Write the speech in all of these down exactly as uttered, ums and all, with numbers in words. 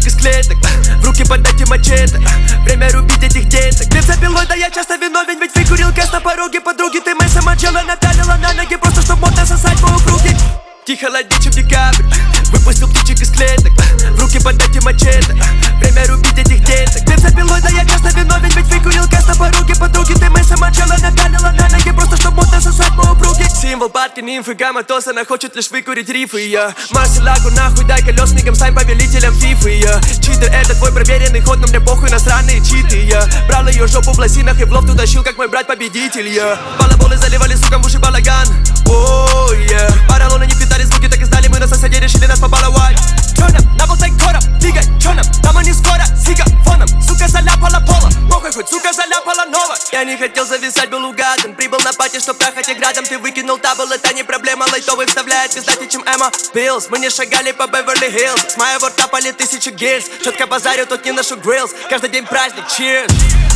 из клеток, в руки подайте мачете. Время рубить этих деток. Бензопилой, да я часто виновен, ведь выкурил кэс на пороге подруги. Ты Мэйса Манчелло напялила на ноги, просто чтоб модно сосать по упруге. Тихо холоднее, чем декабрь, выпустил птичек из клеток, в руки подайте мачете. Время рубить этих деток. Бензопилой, да я часто виновен, ведь выкурил кэс на пороге подруги. Ты Мэйса Манчелло напялила на ноги, просто чтоб модно сосать по упруге. Символ парки, нимфы, гамма-тос, она хочет лишь выкурить рифы, я Марселагу нахуй, дай колесникам, стань повелителем фифы, я Читер, это твой проверенный ход, но мне похуй на странные читы, я Брал ее жопу в лосинах и в лофт утащил, как мой брат-победитель, я Балаболы заливали сукам в уши балаган, ооо, я Паралоны не питали звуки, так и знали, мы на соседи решили нас побаловать. Чё нам? На болтай короб, двигай, чё нам? Там они скоро, с фоном, сука заляпала пола, похуй хоть, сука заляпала нова. Я не хотел зависать, был угадан, прибыл на пати, чтоб трахать и градом. Ты выкинул табл, это не проблема, лайтовый вставляет пиздатей, чем Эмма Пилс. Мы не шагали по Беверли-Хиллз, с моего рта пали тысячи гильз. Четко базарю, тут не ношу гриллс, каждый день праздник, cheers.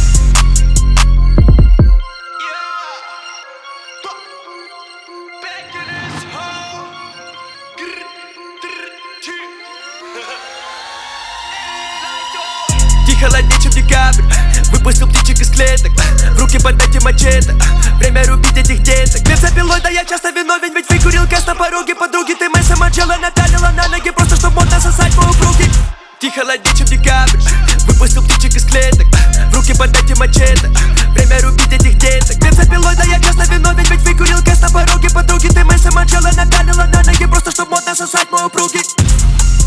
Холоднее, чем декабрь, выпустил птичек из клеток, в руки подайте мачете. Время рубить этих деток. Бензопилой, да я часто виновен, ведь выкурил кэс на пороге подруги. Ты Мэйса Манчелло напялила на ноги, просто чтоб модно сосать по упруге. Тихо холоднее, чем декабрь, выпустил птичек из клеток, в руки подайте мачете. Время рубить этих деток. Бензопилой, да я часто виновен, ведь выкурил кэс на пороге подруги. Ты Мэйса Манчелло напялила на ноги, просто чтоб модно сосать по упруге.